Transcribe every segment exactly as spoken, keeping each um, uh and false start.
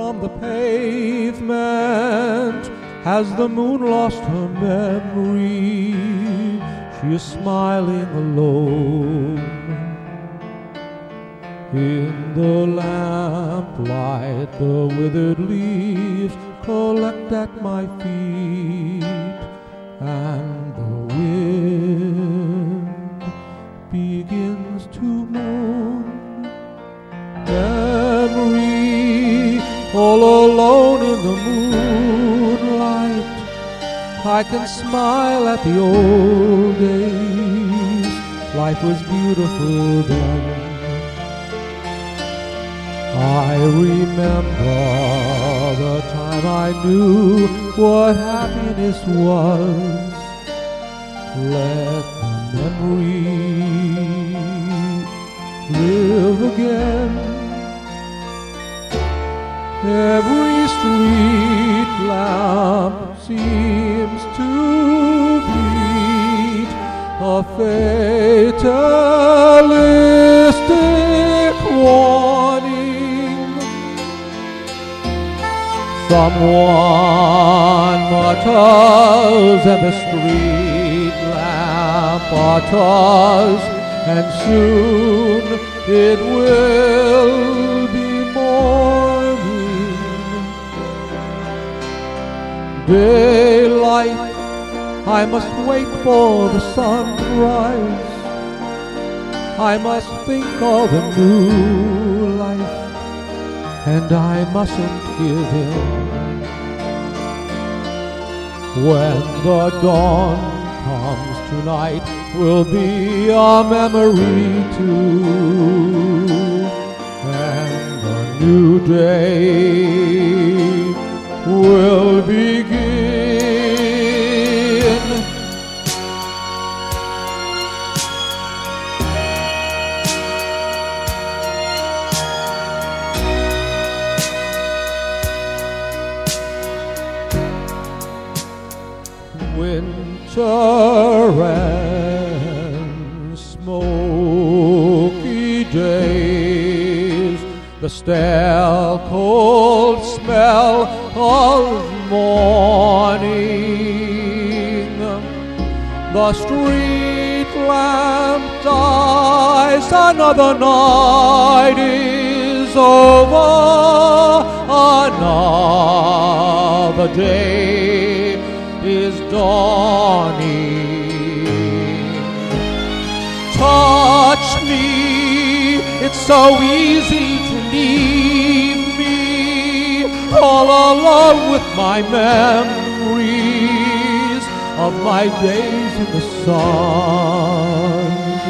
from the pavement. Has the moon lost her memory? She is smiling alone. In the lamplight, the withered leaves collect at my feet, and the wind begins to moan. Memory, all alone in the moonlight, I can smile at the old days. Life was beautiful then. I remember the time I knew what happiness was. Let the memory live again. Every street lamp seems to beat a fatalistic warning. Someone mutters and the street lamp utters, and soon it will be morning. Daylight, I must wait for the sunrise. I must think of a new life, and I mustn't give in. When the dawn comes tonight, will be a memory too, and a new day will begin. Winter and smoky days, the stale cold smell of morning, the street lamp dies, another night is over, another day is dawning. Touch me, it's so easy to leave me all alone with my memories of my days in the sun.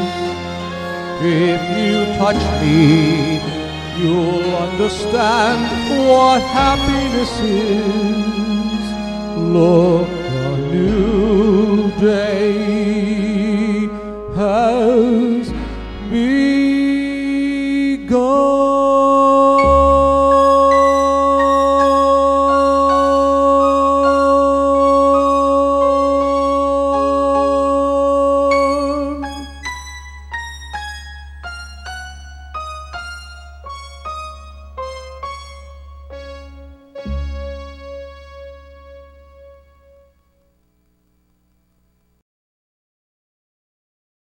If you touch me, you'll understand what happiness is. Look, a new day